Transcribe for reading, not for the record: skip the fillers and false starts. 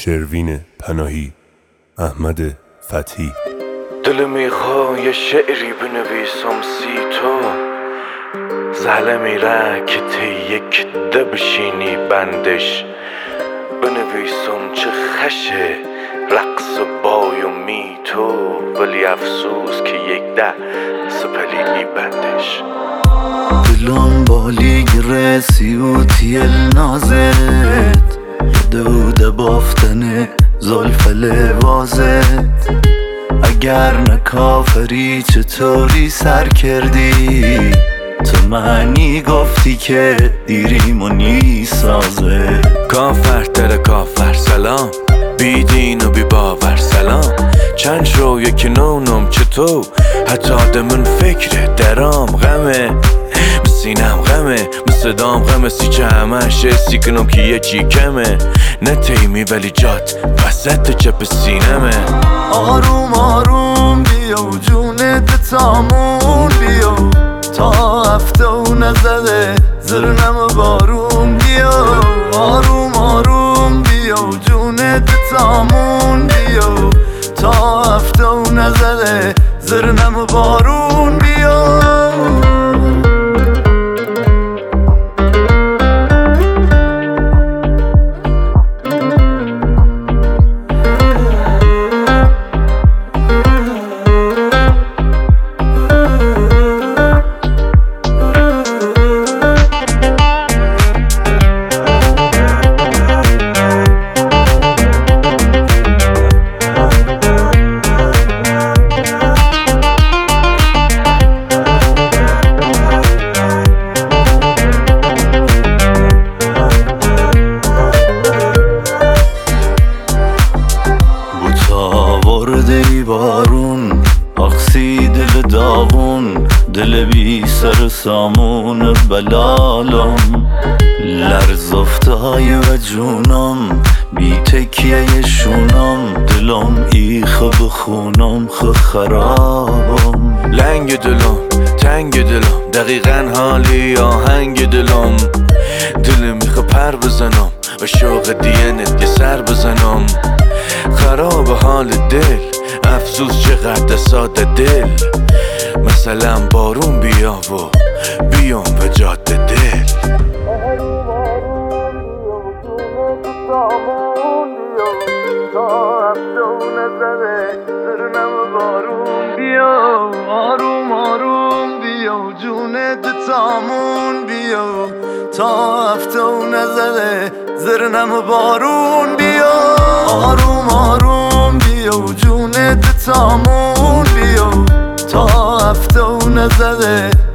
شروین پناهی، احمد فتحی. دل میخواد یه شعری بنویسم سی تو، زهله میره که تی یک ده بشینی بندش، بنویسم چه خشه رقص بای و می تو، ولی افسوس که یک ده سپلی بندش. دلم بالی رسی و تیل نازت، دوده بافتن زلف لبازت. اگر نکافری چطوری سر کردی، تو معنی گفتی که دیریم و نیسازه. کافر تر کافر سلام، بی دین و بی باور سلام. چند شو یکی نونم چطور، حتی دمون فکر درام غمه، سینم غمه، صدام غمه، سی چه همش سی کنم که یه چی کمه. نه تیمی ولی جات وسط چپ سینمه. آروم آروم بیا و جونت تامون بیا، تا هفته و نزده زرنم بارون بیا. آروم آروم بیا و جونت تامون بیا، تا هفته و نزده زرنم بارون بیا. بارون اقسی دل داغون، دل بی سر سامون بلالم. لرز افتای و جونم بی تکیه شونم، دلم ایخ بخونم خرابم. لنگ دلم تنگ دلم، دقیقا حالی آهنگ دلم. دلم میخوا پر بزنم و شوق دینت یه سر بزنم. خراب حال دل، افسوس چقدر ساده دل. مثلا بارون بیا و بیام و جاده دل. آروم آروم بیا و جونت تامون بیا، تا هفته و نزده زرنم بارون بیا. آروم آروم بیا و جونت تامون بیا، تا هفته و نزده